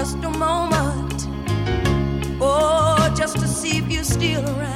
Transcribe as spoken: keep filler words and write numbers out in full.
just a moment, oh, just to see if you're still around.